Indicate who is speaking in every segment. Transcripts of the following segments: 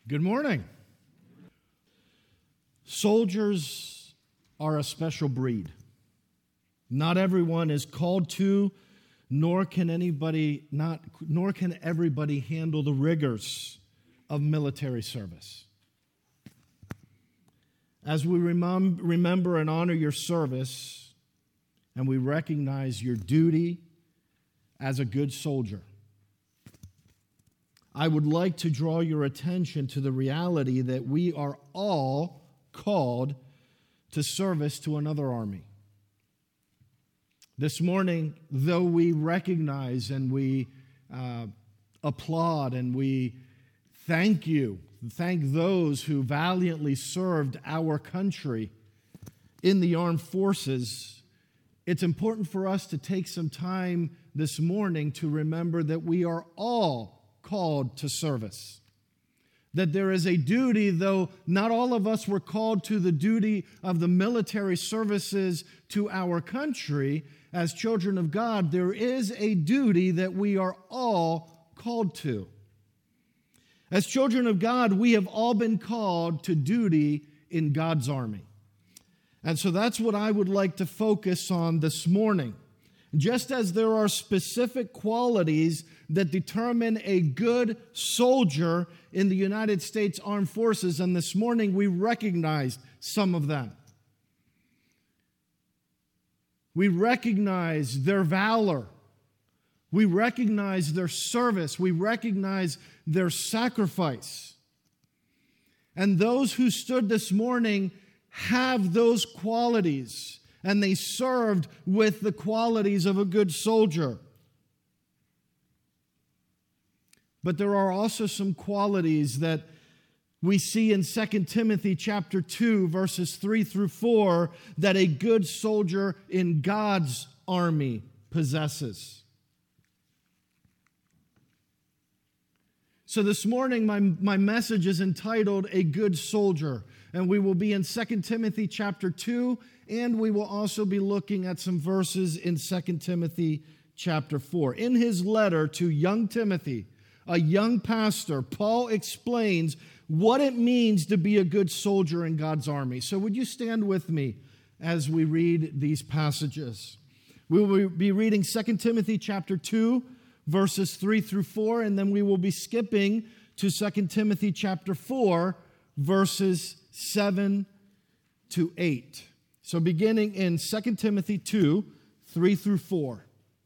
Speaker 1: Good morning. Soldiers are a special breed. Not everyone is called to, nor can everybody handle the rigors of military service. As we remember and honor your service, and we recognize your duty as a good soldier, I would like to draw your attention to the reality that we are all called to service to another army. This morning, though we recognize and we applaud and we thank those who valiantly served our country in the armed forces, it's important for us to take some time this morning to remember that we are all called to service. That there is a duty, though not all of us were called to the duty of the military services to our country, as children of God, there is a duty that we are all called to. As children of God, we have all been called to duty in God's army. And so that's what I would like to focus on this morning. Just as there are specific qualities that determine a good soldier in the United States Armed Forces, and this morning we recognized some of them. We recognize their valor. We recognize their service. We recognize their sacrifice. And those who stood this morning have those qualities, and they served with the qualities of a good soldier. But there are also some qualities that we see in 2 Timothy chapter 2, verses 3 through 4, that a good soldier in God's army possesses. So this morning, my message is entitled, A Good Soldier. And we will be in 2 Timothy chapter 2, and we will also be looking at some verses in 2 Timothy chapter 4. In his letter to young Timothy, a young pastor, Paul explains what it means to be a good soldier in God's army. So would you stand with me as we read these passages? We will be reading 2 Timothy chapter 2, verses 3 through 4, and then we will be skipping to 2 Timothy chapter 4, verses 7 to 8. So beginning in 2 Timothy 2, 3 through 4.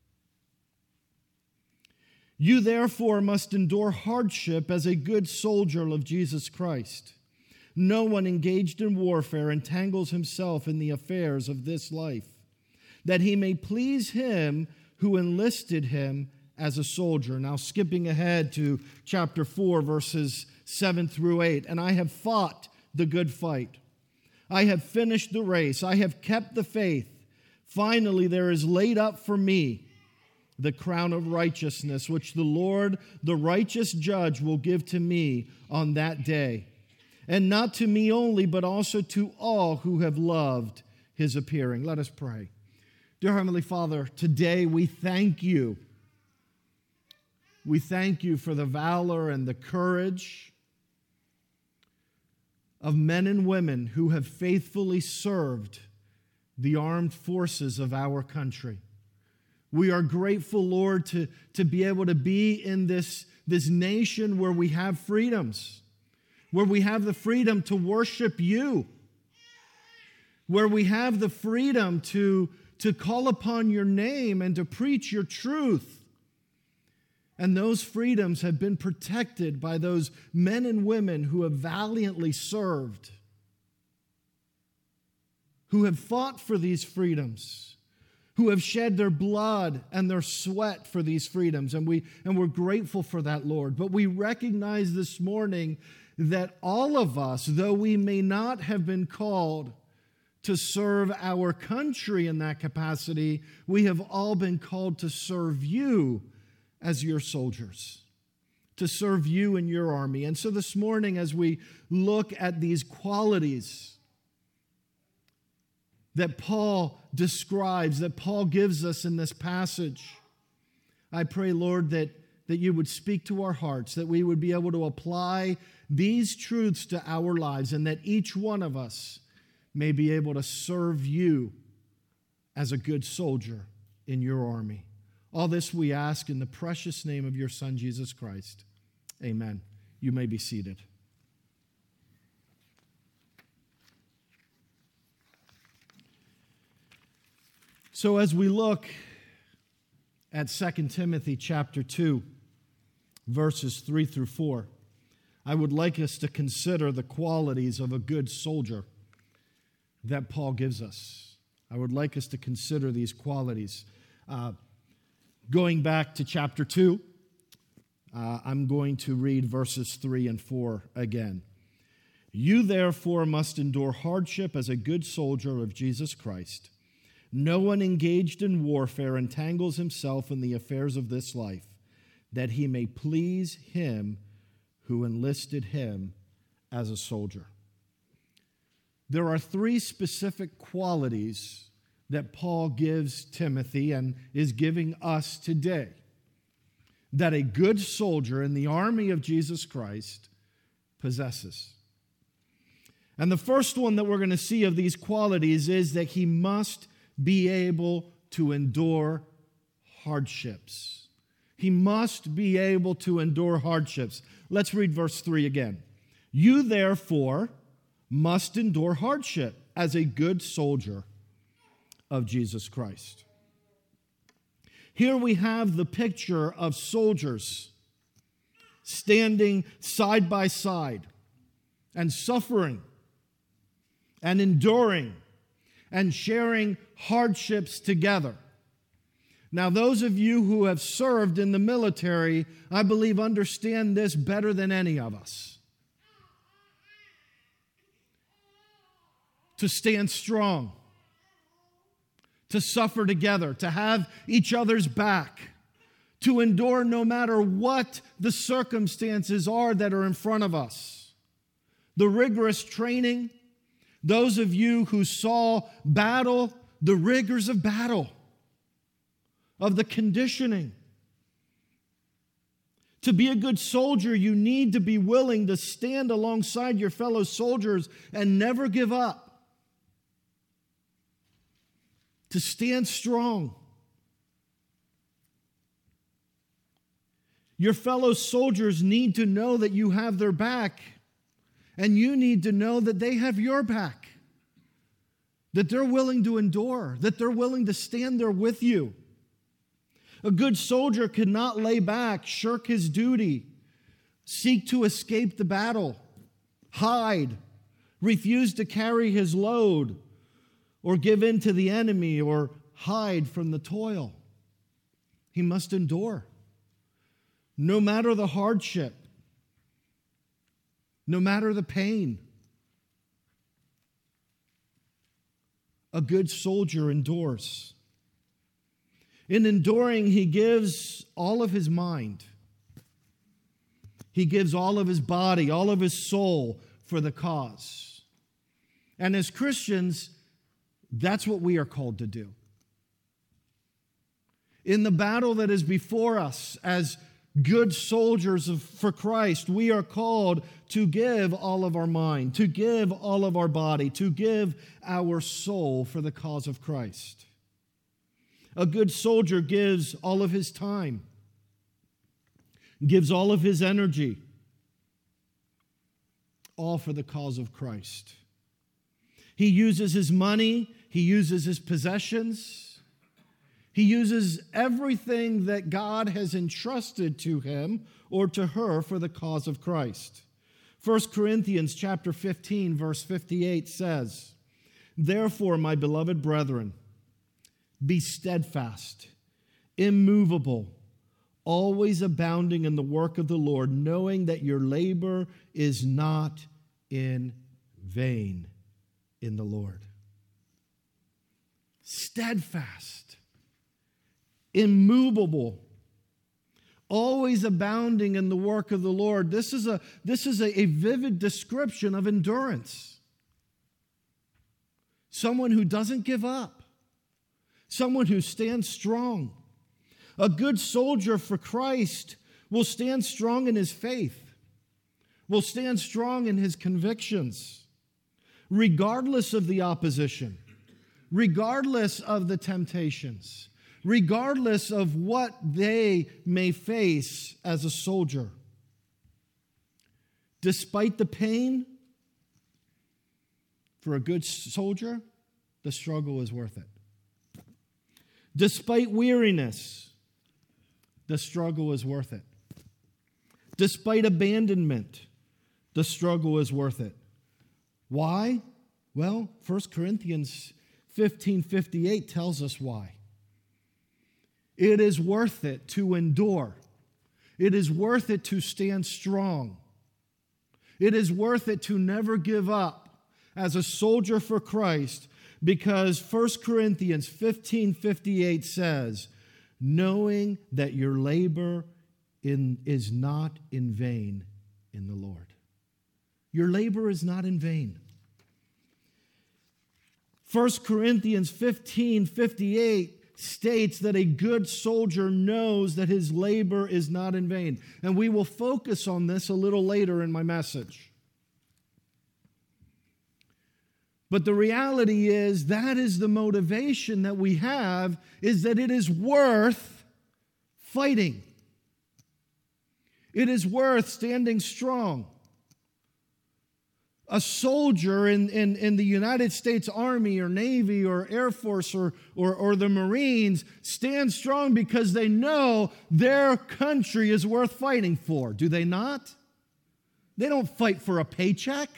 Speaker 1: You therefore must endure hardship as a good soldier of Jesus Christ. No one engaged in warfare entangles himself in the affairs of this life, that he may please him who enlisted him as a soldier. Now skipping ahead to chapter 4, verses 7 through 8. And I have fought the good fight. I have finished the race. I have kept the faith. Finally, there is laid up for me the crown of righteousness, which the Lord, the righteous judge, will give to me on that day. And not to me only, but also to all who have loved his appearing. Let us pray. Dear Heavenly Father, today we thank you. We thank you for the valor and the courage of men and women who have faithfully served the armed forces of our country. We are grateful, Lord, to be able to be in this nation where we have freedoms, where we have the freedom to worship you, where we have the freedom to call upon your name and to preach your truth. And those freedoms have been protected by those men and women who have valiantly served, who have fought for these freedoms, who have shed their blood and their sweat for these freedoms. And we're grateful for that, Lord. But we recognize this morning that all of us, though we may not have been called to serve our country in that capacity, we have all been called to serve you as your soldiers, to serve you in your army. And so this morning, as we look at these qualities that Paul describes, that Paul gives us in this passage, I pray, Lord, that that you would speak to our hearts, that we would be able to apply these truths to our lives, and that each one of us may be able to serve you as a good soldier in your army. All this we ask in the precious name of your Son, Jesus Christ. Amen. You may be seated. So as we look at 2 Timothy chapter 2, verses 3 through 4, I would like us to consider the qualities of a good soldier that Paul gives us. I would like us to consider these qualities. Going back to chapter 2, I'm going to read verses 3 and 4 again. You therefore must endure hardship as a good soldier of Jesus Christ. No one engaged in warfare entangles himself in the affairs of this life, that he may please him who enlisted him as a soldier. There are three specific qualities that Paul gives Timothy and is giving us today that a good soldier in the army of Jesus Christ possesses. And the first one that we're going to see of these qualities is that he must be able to endure hardships. He must be able to endure hardships. Let's read verse 3 again. You therefore must endure hardship as a good soldier of Jesus Christ. Here we have the picture of soldiers standing side by side and suffering and enduring and sharing hardships together. Now, those of you who have served in the military, I believe, understand this better than any of us. To stand strong, to suffer together, to have each other's back, to endure no matter what the circumstances are that are in front of us. The rigorous training, those of you who saw battle, the rigors of battle, of the conditioning. To be a good soldier, you need to be willing to stand alongside your fellow soldiers and never give up. To stand strong. Your fellow soldiers need to know that you have their back, and you need to know that they have your back, that they're willing to endure, that they're willing to stand there with you. A good soldier cannot lay back, shirk his duty, seek to escape the battle, hide, refuse to carry his load, or give in to the enemy, or hide from the toil. He must endure. No matter the hardship, no matter the pain, a good soldier endures. In enduring, he gives all of his mind. He gives all of his body, all of his soul for the cause. And as Christians, that's what we are called to do. In the battle that is before us as good soldiers for Christ, we are called to give all of our mind, to give all of our body, to give our soul for the cause of Christ. A good soldier gives all of his time, gives all of his energy, all for the cause of Christ. He uses his money, he uses his possessions, he uses everything that God has entrusted to him or to her for the cause of Christ. 1 Corinthians chapter 15, verse 58 says, Therefore, my beloved brethren, be steadfast, immovable, always abounding in the work of the Lord, knowing that your labor is not in vain in the Lord. Steadfast, immovable, always abounding in the work of the Lord. This is a vivid description of endurance. Someone who doesn't give up. Someone who stands strong. A good soldier for Christ will stand strong in his faith, will stand strong in his convictions, regardless of the opposition, regardless of the temptations, regardless of what they may face as a soldier. Despite the pain, for a good soldier, the struggle is worth it. Despite weariness, the struggle is worth it. Despite abandonment, the struggle is worth it. Why? Well, 1 Corinthians 15:58 tells us why. It is worth it to endure. It is worth it to stand strong. It is worth it to never give up as a soldier for Christ, because 1 Corinthians 15:58 says, knowing that your labor is not in vain in the Lord. Your labor is not in vain. 1 Corinthians 15:58 states that a good soldier knows that his labor is not in vain. And we will focus on this a little later in my message. But the reality is that is the motivation that we have, is that it is worth fighting. It is worth standing strong. A soldier in the United States Army or Navy or Air Force or the Marines stand strong because they know their country is worth fighting for. Do they not? They don't fight for a paycheck.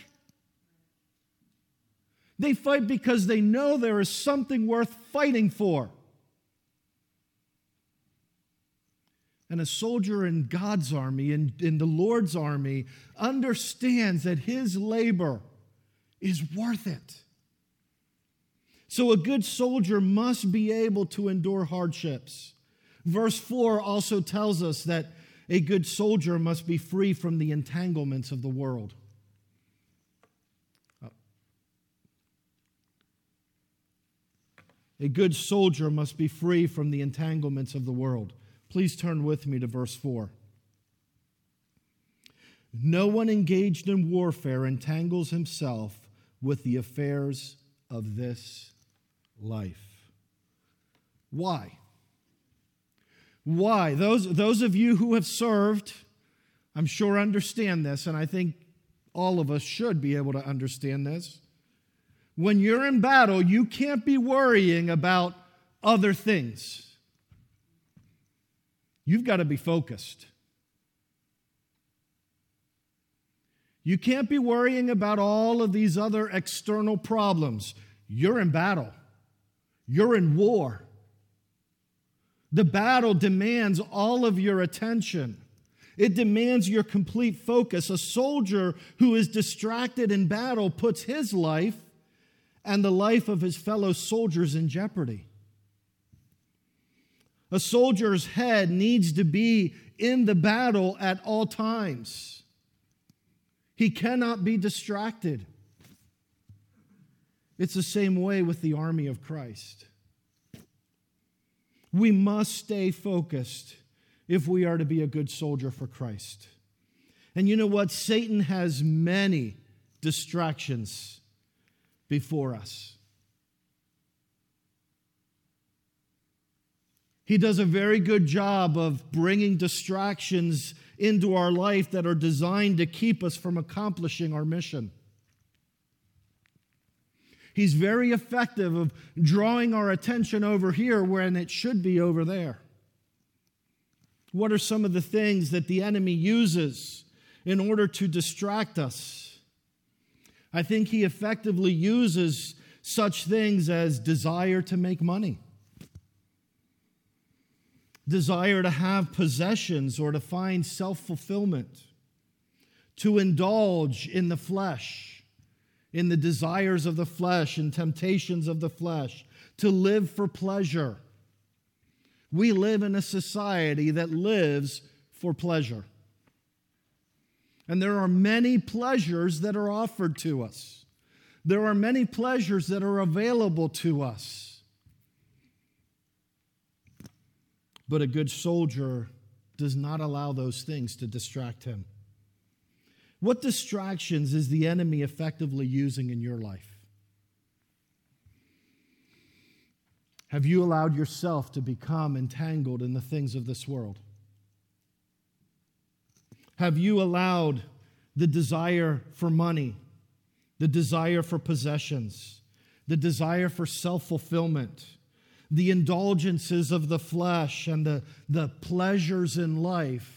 Speaker 1: They fight because they know there is something worth fighting for. And a soldier in God's army, in the Lord's army, understands that his labor is worth it. So a good soldier must be able to endure hardships. Verse 4 also tells us that a good soldier must be free from the entanglements of the world. A good soldier must be free from the entanglements of the world. Please turn with me to verse 4. No one engaged in warfare entangles himself with the affairs of this life. Why? Why? Those of you who have served, I'm sure understand this, and I think all of us should be able to understand this. When you're in battle, you can't be worrying about other things. You've got to be focused. You can't be worrying about all of these other external problems. You're in battle. You're in war. The battle demands all of your attention. It demands your complete focus. A soldier who is distracted in battle puts his life and the life of his fellow soldiers in jeopardy. A soldier's head needs to be in the battle at all times. He cannot be distracted. It's the same way with the army of Christ. We must stay focused if we are to be a good soldier for Christ. And you know what? Satan has many distractions before us. He does a very good job of bringing distractions into our life that are designed to keep us from accomplishing our mission. He's very effective of drawing our attention over here when it should be over there. What are some of the things that the enemy uses in order to distract us? I think he effectively uses such things as desire to make money, desire to have possessions or to find self-fulfillment, to indulge in the flesh, in the desires of the flesh and temptations of the flesh, to live for pleasure. We live in a society that lives for pleasure. And there are many pleasures that are offered to us. There are many pleasures that are available to us. But a good soldier does not allow those things to distract him. What distractions is the enemy effectively using in your life? Have you allowed yourself to become entangled in the things of this world? Have you allowed the desire for money, the desire for possessions, the desire for self-fulfillment, the indulgences of the flesh, and the pleasures in life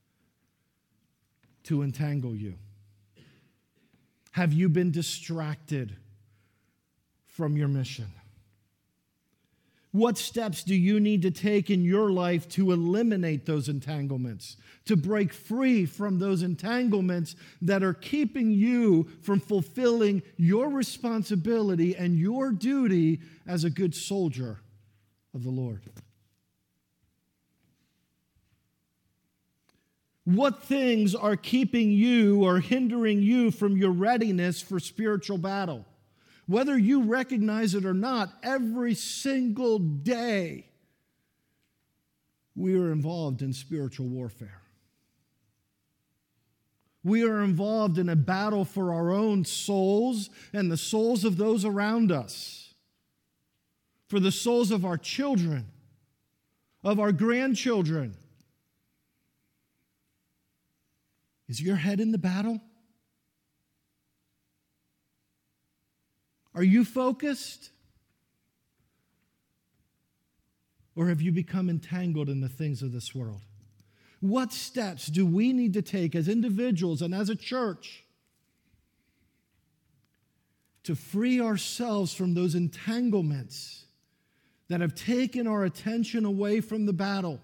Speaker 1: to entangle you? Have you been distracted from your mission? What steps do you need to take in your life to eliminate those entanglements, to break free from those entanglements that are keeping you from fulfilling your responsibility and your duty as a good soldier of the Lord? What things are keeping you or hindering you from your readiness for spiritual battle? Whether you recognize it or not, every single day we are involved in spiritual warfare. We are involved in a battle for our own souls and the souls of those around us, for the souls of our children, of our grandchildren. Is your head in the battle? Are you focused? Or have you become entangled in the things of this world? What steps do we need to take as individuals and as a church to free ourselves from those entanglements that have taken our attention away from the battle,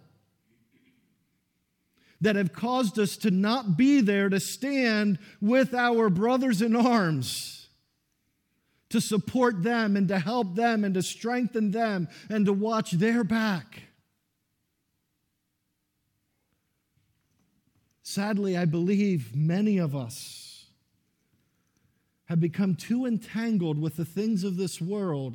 Speaker 1: that have caused us to not be there to stand with our brothers in arms, to support them and to help them and to strengthen them and to watch their back? Sadly, I believe many of us have become too entangled with the things of this world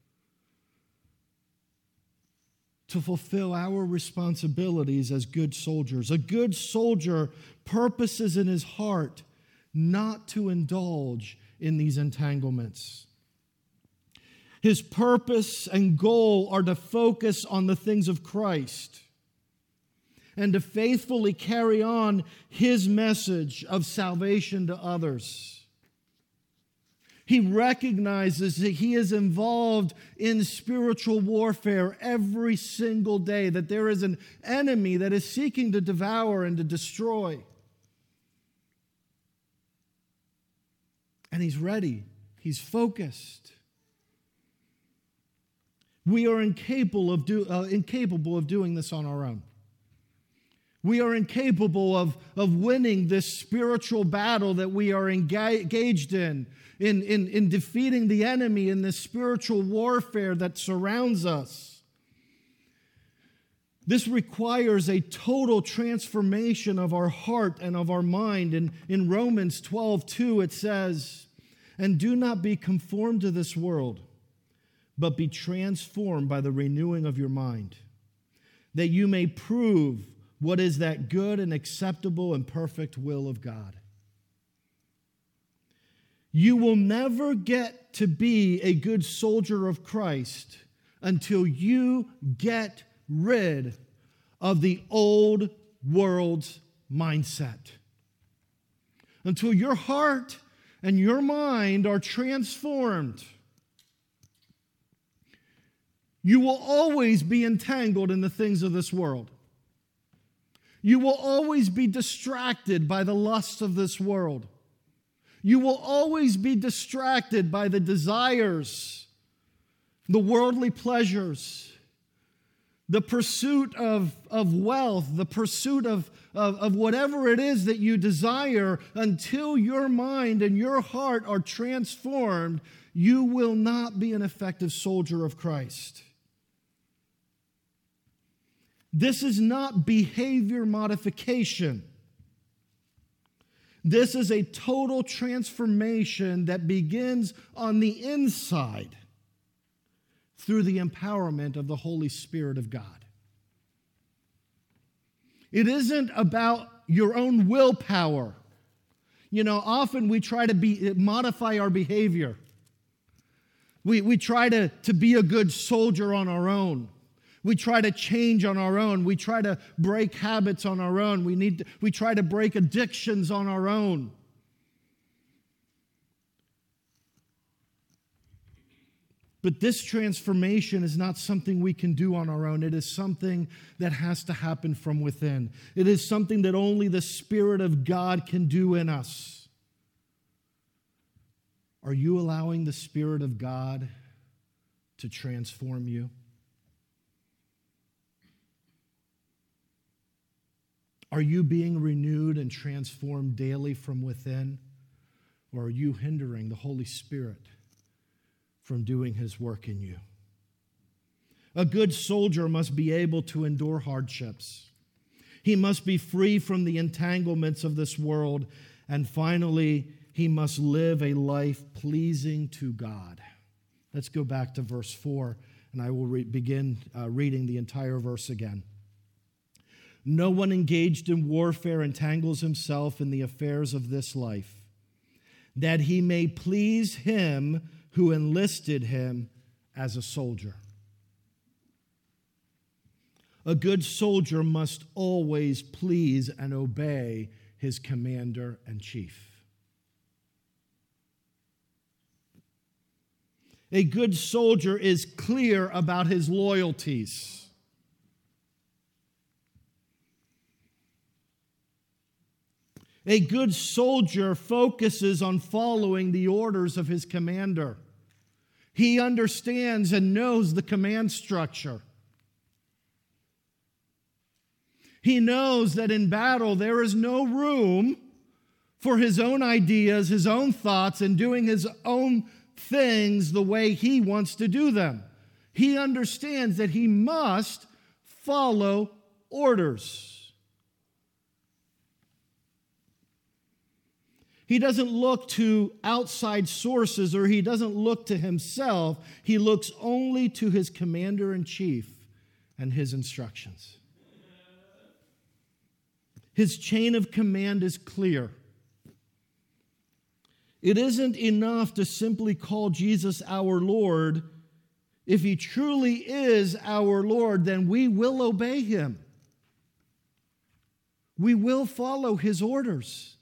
Speaker 1: to fulfill our responsibilities as good soldiers. A good soldier purposes in his heart not to indulge in these entanglements. His purpose and goal are to focus on the things of Christ and to faithfully carry on his message of salvation to others. He recognizes that he is involved in spiritual warfare every single day, that there is an enemy that is seeking to devour and to destroy. And he's ready. He's focused. We are incapable of doing this on our own. We are incapable of winning this spiritual battle that we are engaged in defeating the enemy in this spiritual warfare that surrounds us. This requires a total transformation of our heart and of our mind. In Romans 12:2 it says, "And do not be conformed to this world, but be transformed by the renewing of your mind, that you may prove what is that good and acceptable and perfect will of God." You will never get to be a good soldier of Christ until you get rid of the old world's mindset. Until your heart and your mind are transformed. You will always be entangled in the things of this world. You will always be distracted by the lusts of this world. You will always be distracted by the desires, the worldly pleasures, the pursuit of wealth, the pursuit of whatever it is that you desire. Until your mind and your heart are transformed, you will not be an effective soldier of Christ. This is not behavior modification. This is a total transformation that begins on the inside through the empowerment of the Holy Spirit of God. It isn't about your own willpower. Often we try to modify our behavior. We try to be a good soldier on our own. We try to change on our own. We try to break habits on our own. We try to break addictions on our own. But this transformation is not something we can do on our own. It is something that has to happen from within. It is something that only the Spirit of God can do in us. Are you allowing the Spirit of God to transform you? Are you being renewed and transformed daily from within? Or are you hindering the Holy Spirit from doing His work in you? A good soldier must be able to endure hardships. He must be free from the entanglements of this world. And finally, he must live a life pleasing to God. Let's go back to verse 4, and I will begin reading the entire verse again. No one engaged in warfare entangles himself in the affairs of this life, that he may please him who enlisted him as a soldier. A good soldier must always please and obey his commander and chief. A good soldier is clear about his loyalties. A good soldier focuses on following the orders of his commander. He understands and knows the command structure. He knows that in battle there is no room for his own ideas, his own thoughts, and doing his own things the way he wants to do them. He understands that he must follow orders. He doesn't look to outside sources, or he doesn't look to himself. He looks only to his commander-in-chief and his instructions. His chain of command is clear. It isn't enough to simply call Jesus our Lord. If he truly is our Lord, then we will obey him. We will follow his orders.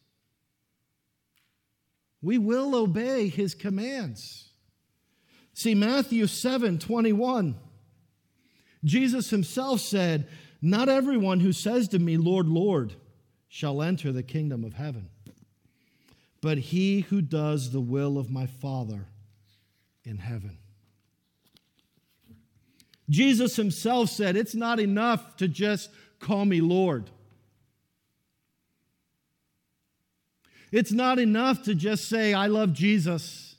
Speaker 1: We will obey his commands. See, Matthew 7:21, Jesus himself said, "Not everyone who says to me, 'Lord, Lord,' shall enter the kingdom of heaven, but he who does the will of my Father in heaven." Jesus himself said, it's not enough to just call me Lord. It's not enough to just say, I love Jesus.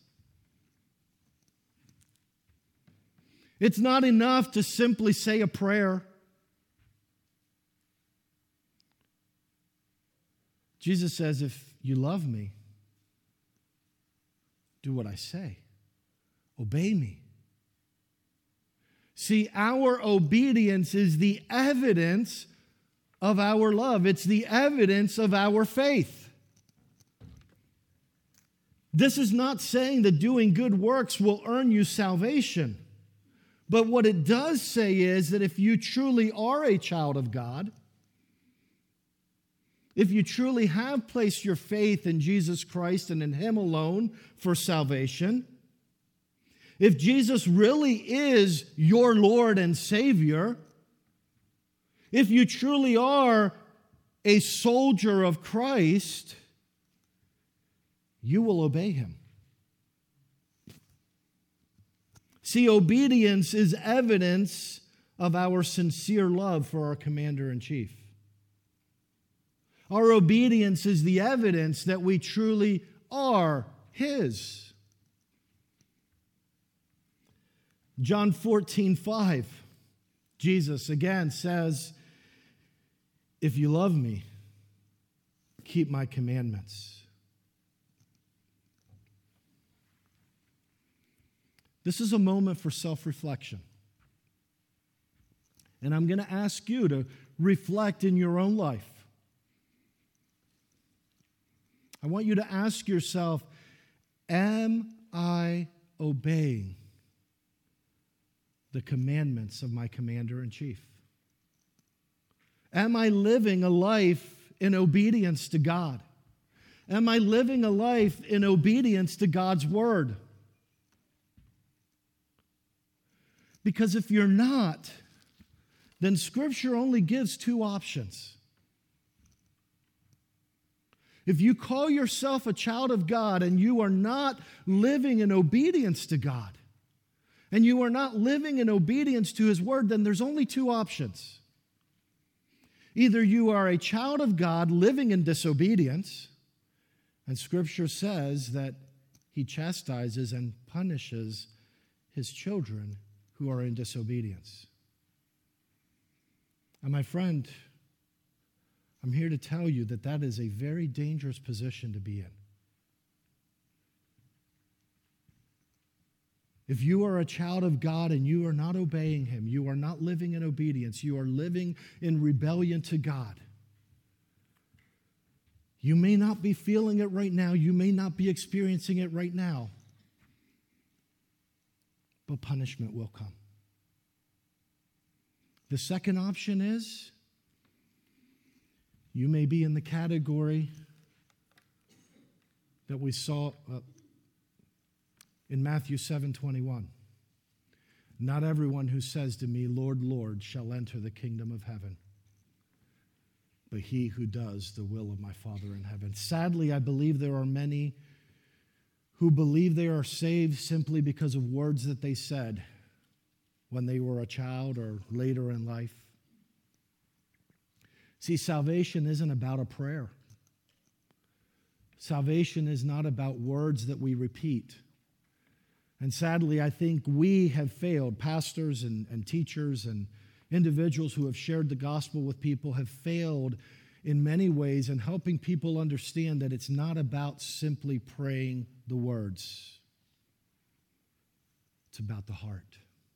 Speaker 1: It's not enough to simply say a prayer. Jesus says, if you love me, do what I say. Obey me. See, our obedience is the evidence of our love. It's the evidence of our faith. This is not saying that doing good works will earn you salvation. But what it does say is that if you truly are a child of God, if you truly have placed your faith in Jesus Christ and in him alone for salvation, if Jesus really is your Lord and Savior, if you truly are a soldier of Christ, you will obey him. See, obedience is evidence of our sincere love for our commander-in-chief. Our obedience is the evidence that we truly are his. John 14:5, Jesus again says, if you love me, keep my commandments. This is a moment for self-reflection. And I'm going to ask you to reflect in your own life. I want you to ask yourself, am I obeying the commandments of my commander-in-chief? Am I living a life in obedience to God? Am I living a life in obedience to God's word? Because if you're not, then Scripture only gives two options. If you call yourself a child of God and you are not living in obedience to God, and you are not living in obedience to His word, then there's only two options. Either you are a child of God living in disobedience, and Scripture says that He chastises and punishes His children who are in disobedience. And my friend, I'm here to tell you that that is a very dangerous position to be in. If you are a child of God and you are not obeying Him, you are not living in obedience, you are living in rebellion to God. You may not be feeling it right now, you may not be experiencing it right now, but punishment will come. The second option is you may be in the category that we saw in Matthew 7:21. Not everyone who says to me, Lord, Lord, shall enter the kingdom of heaven, but he who does the will of my Father in heaven. Sadly, I believe there are many who believe they are saved simply because of words that they said when they were a child or later in life. See, salvation isn't about a prayer. Salvation is not about words that we repeat. And sadly, I think we have failed. Pastors and teachers and individuals who have shared the gospel with people have failed in many ways in helping people understand that it's not about simply praying the words. It's about the heart.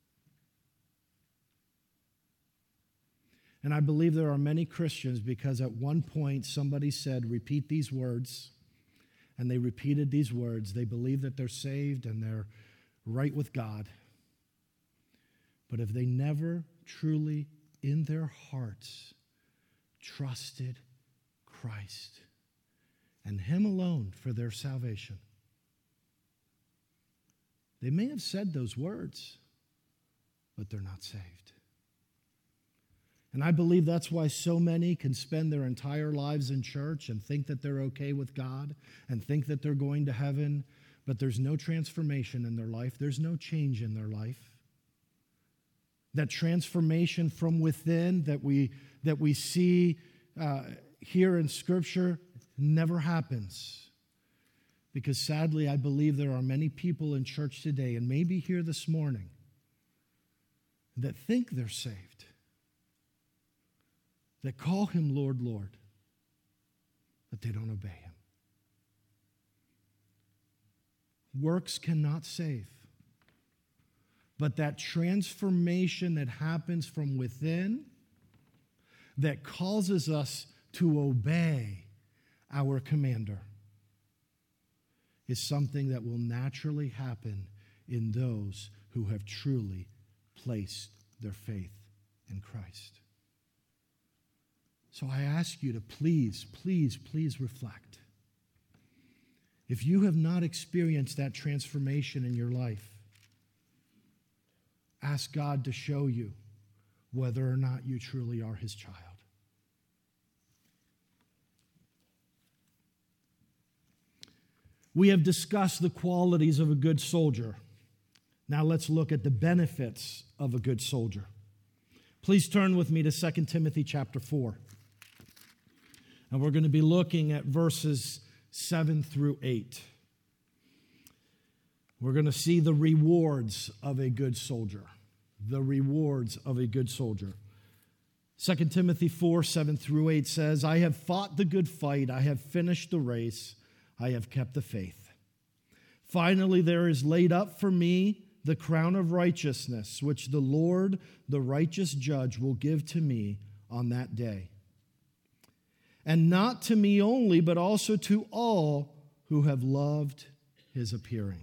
Speaker 1: And I believe there are many Christians because at one point somebody said, repeat these words, and they repeated these words. They believe that they're saved and they're right with God. But if they never truly in their hearts trusted Christ and Him alone for their salvation, they may have said those words, but they're not saved. And I believe that's why so many can spend their entire lives in church and think that they're okay with God and think that they're going to heaven, but there's no transformation in their life. There's no change in their life. That transformation from within that we see here in Scripture never happens. Because sadly, I believe there are many people in church today, and maybe here this morning, that think they're saved, that call Him Lord, Lord, but they don't obey Him. Works cannot save. But that transformation that happens from within, that causes us to obey our commander, is something that will naturally happen in those who have truly placed their faith in Christ. So I ask you to please, please, please reflect. If you have not experienced that transformation in your life, ask God to show you whether or not you truly are His child. We have discussed the qualities of a good soldier. Now let's look at the benefits of a good soldier. Please turn with me to 2 Timothy chapter 4. And we're going to be looking at verses 7 through 8. We're going to see the rewards of a good soldier. The rewards of a good soldier. 2 Timothy 4, 7 through 8 says, I have fought the good fight, I have finished the race, I have kept the faith. Finally, there is laid up for me the crown of righteousness, which the Lord, the righteous judge, will give to me on that day. And not to me only, but also to all who have loved his appearing.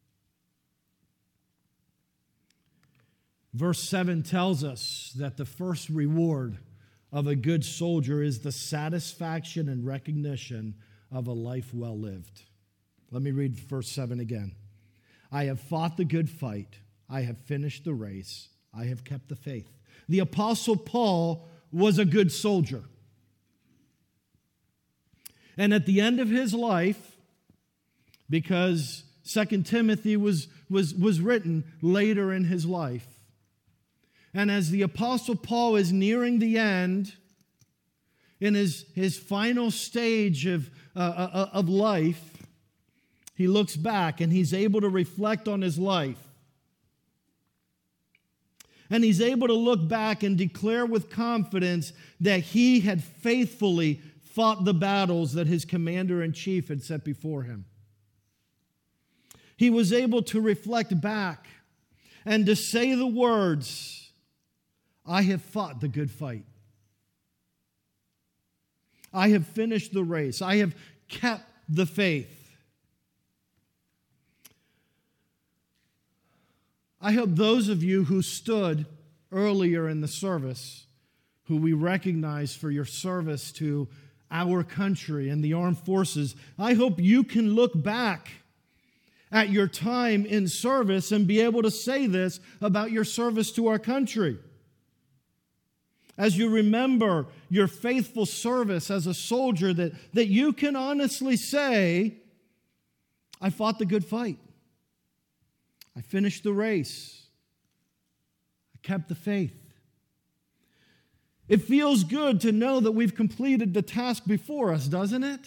Speaker 1: Verse 7 tells us that the first reward of a good soldier is the satisfaction and recognition of a life well lived. Let me read verse 7 again. I have fought the good fight. I have finished the race. I have kept the faith. The Apostle Paul was a good soldier. And at the end of his life, because 2 Timothy was written later in his life, and as the Apostle Paul is nearing the end, in his final stage of life, he looks back and he's able to reflect on his life. And he's able to look back and declare with confidence that he had faithfully fought the battles that his commander-in-chief had set before him. He was able to reflect back and to say the words, I have fought the good fight. I have finished the race. I have kept the faith. I hope those of you who stood earlier in the service, who we recognize for your service to our country and the armed forces, I hope you can look back at your time in service and be able to say this about your service to our country. As you remember your faithful service as a soldier, that you can honestly say, I fought the good fight. I finished the race. I kept the faith. It feels good to know that we've completed the task before us, doesn't it?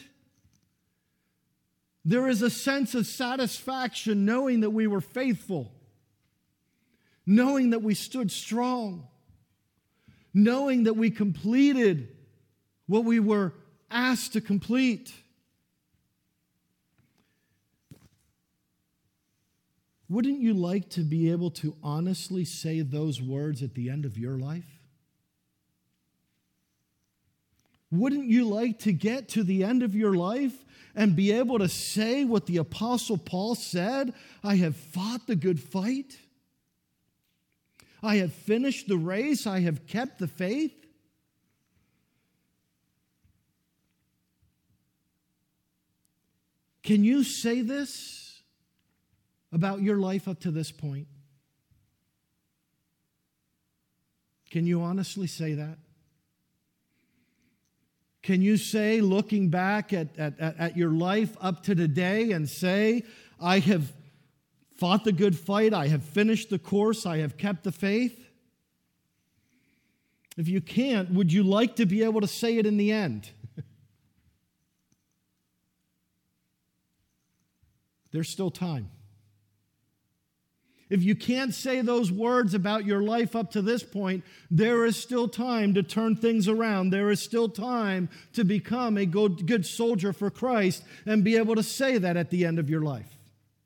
Speaker 1: There is a sense of satisfaction knowing that we were faithful, knowing that we stood strong, knowing that we completed what we were asked to complete. Wouldn't you like to be able to honestly say those words at the end of your life? Wouldn't you like to get to the end of your life and be able to say what the Apostle Paul said? I have fought the good fight. I have finished the race. I have kept the faith. Can you say this about your life up to this point? Can you honestly say that? Can you say, looking back at your life up to today, and say, I have fought the good fight, I have finished the course, I have kept the faith? If you can't, would you like to be able to say it in the end? There's still time. If you can't say those words about your life up to this point, there is still time to turn things around. There is still time to become a good soldier for Christ and be able to say that at the end of your life.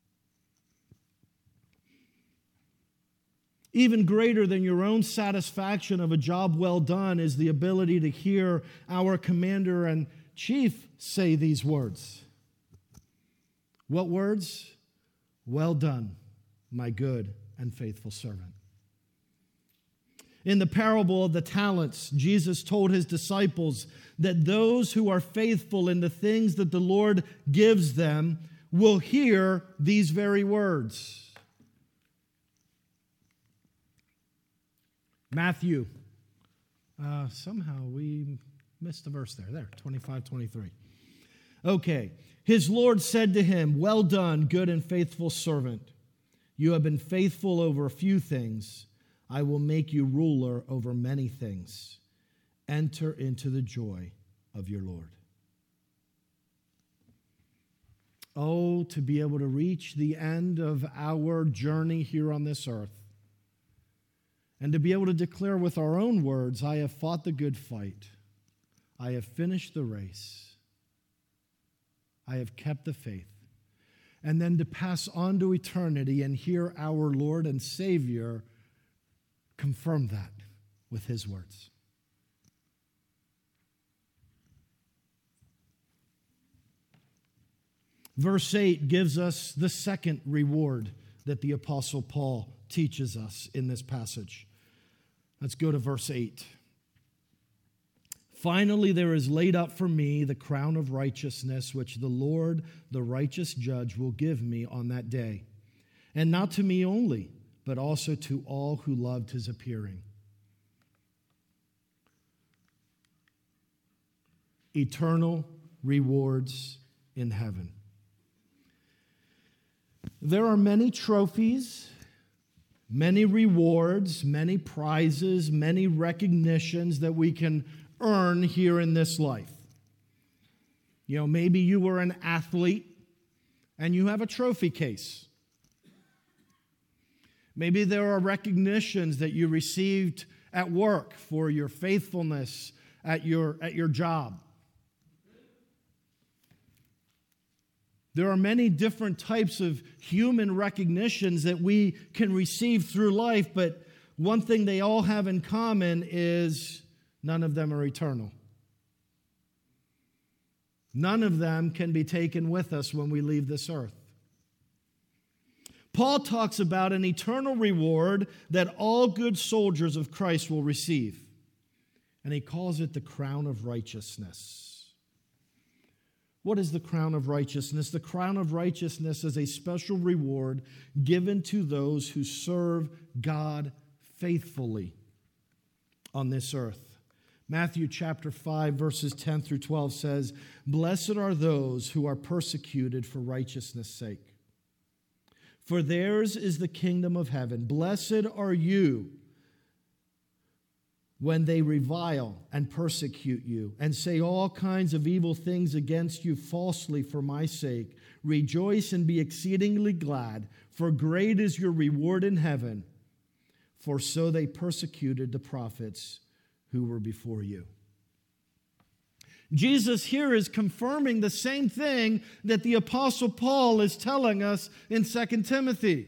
Speaker 1: Even greater than your own satisfaction of a job well done is the ability to hear our commander-in-chief say these words. What words? Well done, my good and faithful servant. In the parable of the talents, Jesus told his disciples that those who are faithful in the things that the Lord gives them will hear these very words. Matthew. Somehow we missed a verse there. 25, 23. Okay. His Lord said to him, well done, good and faithful servant. You have been faithful over a few things. I will make you ruler over many things. Enter into the joy of your Lord. Oh, to be able to reach the end of our journey here on this earth, and to be able to declare with our own words, I have fought the good fight. I have finished the race. I have kept the faith. and then to pass on to eternity and hear our Lord and Savior confirm that with his words. Verse 8 gives us the second reward that the Apostle Paul teaches us in this passage. Let's go to verse 8. Finally, there is laid up for me the crown of righteousness, which the Lord, the righteous judge, will give me on that day. And not to me only, but also to all who loved his appearing. Eternal rewards in heaven. There are many trophies, many rewards, many prizes, many recognitions that we can earn here in this life. You know, maybe you were an athlete and you have a trophy case. Maybe there are recognitions that you received at work for your faithfulness at your job. There are many different types of human recognitions that we can receive through life, but one thing they all have in common is none of them are eternal. None of them can be taken with us when we leave this earth. Paul talks about an eternal reward that all good soldiers of Christ will receive, and he calls it the crown of righteousness. What is the crown of righteousness? The crown of righteousness is a special reward given to those who serve God faithfully on this earth. Matthew chapter 5, verses 10 through 12 says, "Blessed are those who are persecuted for righteousness' sake, for theirs is the kingdom of heaven. Blessed are you when they revile and persecute you and say all kinds of evil things against you falsely for my sake. Rejoice and be exceedingly glad, for great is your reward in heaven. For so they persecuted the prophets who were before you." Jesus here is confirming the same thing that the Apostle Paul is telling us in 2 Timothy.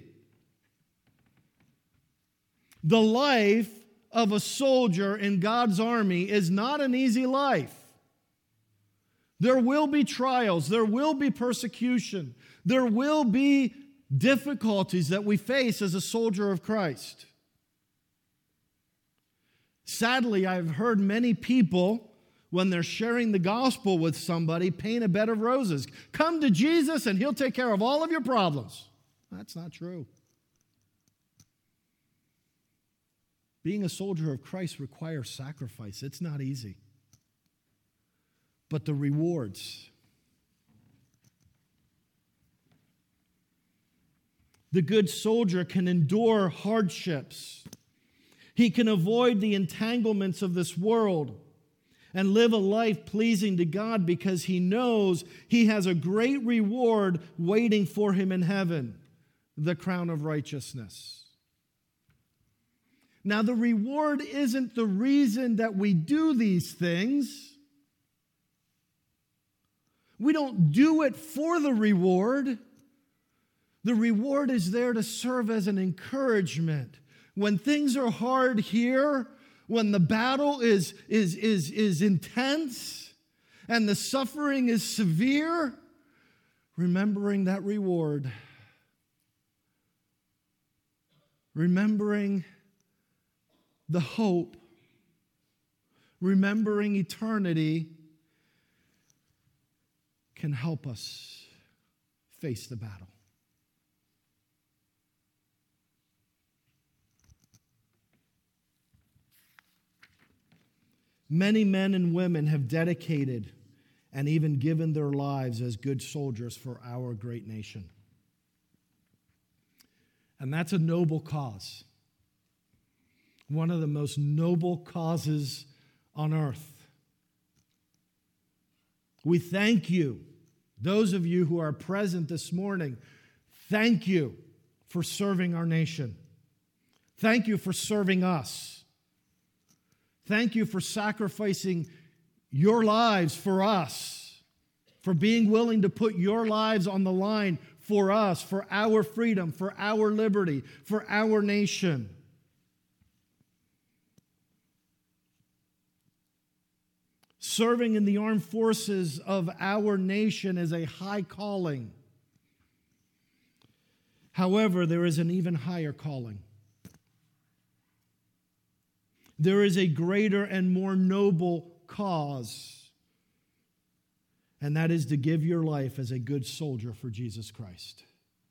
Speaker 1: The life of a soldier in God's army is not an easy life. There will be trials, there will be persecution, there will be difficulties that we face as a soldier of Christ. Sadly, I've heard many people, when they're sharing the gospel with somebody, paint a bed of roses. Come to Jesus and he'll take care of all of your problems. That's not true. Being a soldier of Christ requires sacrifice. It's not easy. But the rewards. The good soldier can endure hardships. He can avoid the entanglements of this world and live a life pleasing to God because he knows he has a great reward waiting for him in heaven, the crown of righteousness. Now, the reward isn't the reason that we do these things. We don't do it for the reward. The reward is there to serve as an encouragement. When things are hard here, when the battle is intense and the suffering is severe, remembering that reward, remembering the hope, remembering eternity, can help us face the battle. Many men and women have dedicated and even given their lives as good soldiers for our great nation. And that's a noble cause. One of the most noble causes on earth. We thank you, those of you who are present this morning, thank you for serving our nation. Thank you for serving us. Thank you for sacrificing your lives for us, for being willing to put your lives on the line for us, for our freedom, for our liberty, for our nation. Serving in the armed forces of our nation is a high calling. However, there is an even higher calling. There is a greater and more noble cause, and that is to give your life as a good soldier for Jesus Christ.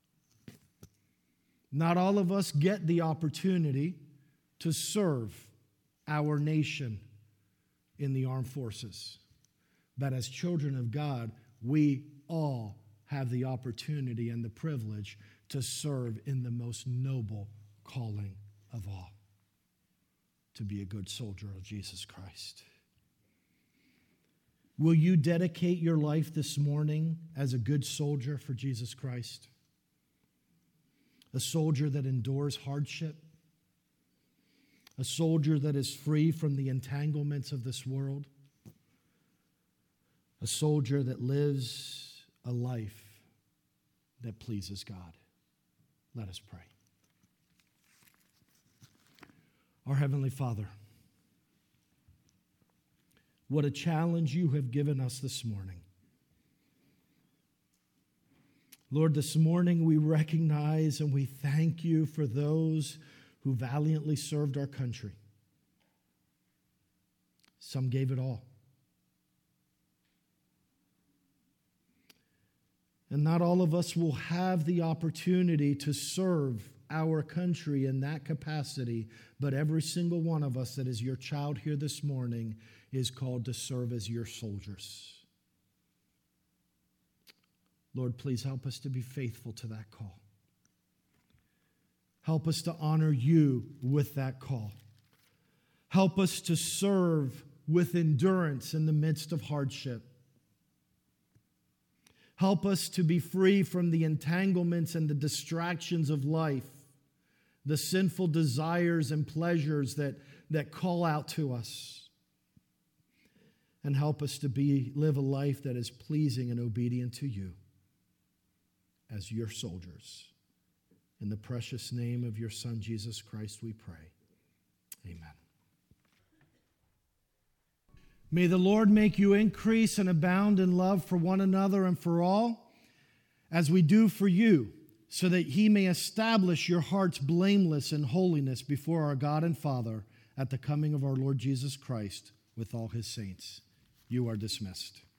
Speaker 1: Not all of us get the opportunity to serve our nation in the armed forces, but as children of God, we all have the opportunity and the privilege to serve in the most noble calling of all, to be a good soldier of Jesus Christ. Will you dedicate your life this morning as a good soldier for Jesus Christ? A soldier that endures hardship? A soldier that is free from the entanglements of this world? A soldier that lives a life that pleases God? Let us pray. Our Heavenly Father, what a challenge you have given us this morning. Lord, this morning we recognize and we thank you for those who valiantly served our country. Some gave it all. And not all of us will have the opportunity to serve our country in that capacity, but every single one of us that is your child here this morning is called to serve as your soldiers. Lord, please help us to be faithful to that call. Help us to honor you with that call. Help us to serve with endurance in the midst of hardship. Help us to be free from the entanglements and the distractions of life, the sinful desires and pleasures that call out to us. And help us to live a life that is pleasing and obedient to you as your soldiers. In the precious name of your Son, Jesus Christ, we pray. Amen. May the Lord make you increase and abound in love for one another and for all, as we do for you, so that he may establish your hearts blameless in holiness before our God and Father at the coming of our Lord Jesus Christ with all his saints. You are dismissed.